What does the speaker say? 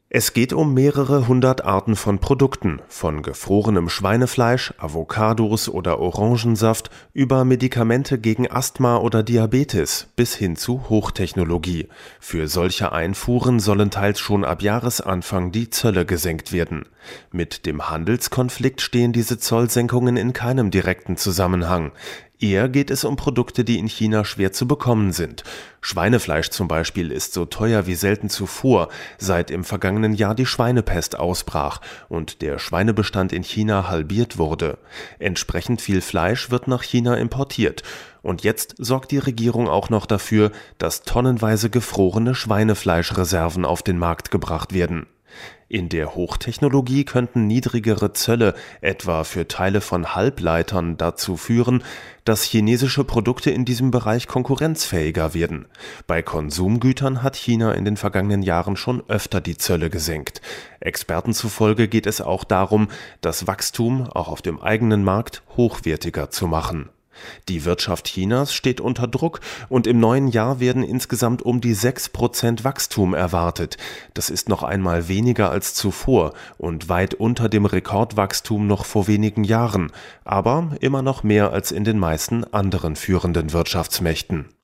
Es geht um mehrere hundert Arten von Produkten, von gefrorenem Schweinefleisch, Avocados oder Orangensaft über Medikamente gegen Asthma oder Diabetes bis hin zu Hochtechnologie. Für solche Einfuhren sollen teils schon ab Jahresanfang die Zölle gesenkt werden. Mit dem Handelskonflikt stehen diese Zollsenkungen in keinem direkten Zusammenhang. Eher geht es um Produkte, die in China schwer zu bekommen sind. Schweinefleisch zum Beispiel ist so teuer wie selten zuvor, seit im vergangenen Jahr die Schweinepest ausbrach und der Schweinebestand in China halbiert wurde. Entsprechend viel Fleisch wird nach China importiert. Und jetzt sorgt die Regierung auch noch dafür, dass tonnenweise gefrorene Schweinefleischreserven auf den Markt gebracht werden. In der Hochtechnologie könnten niedrigere Zölle, etwa für Teile von Halbleitern, dazu führen, dass chinesische Produkte in diesem Bereich konkurrenzfähiger werden. Bei Konsumgütern hat China in den vergangenen Jahren schon öfter die Zölle gesenkt. Experten zufolge geht es auch darum, das Wachstum auch auf dem eigenen Markt hochwertiger zu machen. Die Wirtschaft Chinas steht unter Druck und im neuen Jahr werden insgesamt um die 6% Wachstum erwartet. Das ist noch einmal weniger als zuvor und weit unter dem Rekordwachstum noch vor wenigen Jahren, aber immer noch mehr als in den meisten anderen führenden Wirtschaftsmächten.